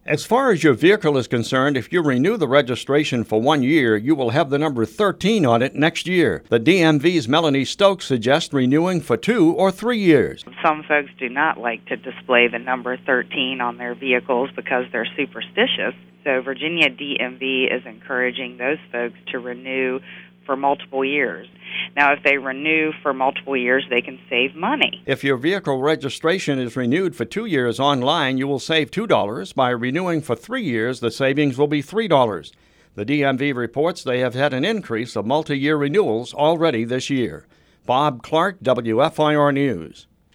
As far as your vehicle is concerned, if you renew the registration for 1 year, you will have the number 13 on it next year. The DMV's Melanie Stokes suggests renewing for 2 or 3 years. Some folks do not like to display the number 13 on their vehicles because they're superstitious. So Virginia DMV is encouraging those folks to renew for multiple years. Now, if they renew for multiple years, they can save money. If your vehicle registration is renewed for 2 years online, you will save $2. By renewing for 3 years, the savings will be $3. The DMV reports they have had an increase of multi-year renewals already this year. Bob Clark, WFIR News.